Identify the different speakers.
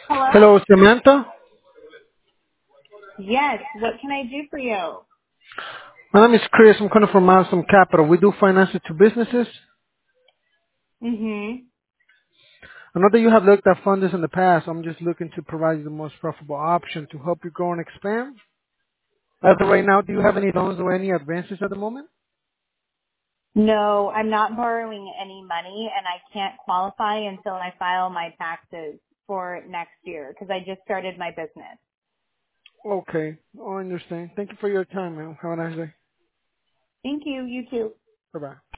Speaker 1: Hello?
Speaker 2: Hello, Samantha.
Speaker 1: Yes. What can I do for you?
Speaker 2: My name is Chris. I'm calling from Milestone Capital. We do financing to businesses.
Speaker 1: Mm-hmm.
Speaker 2: I know that you have looked at funders in the past. I'm just looking to provide you the most profitable option to help you grow and expand. As of right now, do you have any loans or any advances at the moment?
Speaker 1: No, I'm not borrowing any money and I can't qualify until I file my taxes for next year because I just started my business.
Speaker 2: Okay, I understand. Thank you for your time, man. Have a nice day.
Speaker 1: Thank you. You too.
Speaker 2: Bye-bye.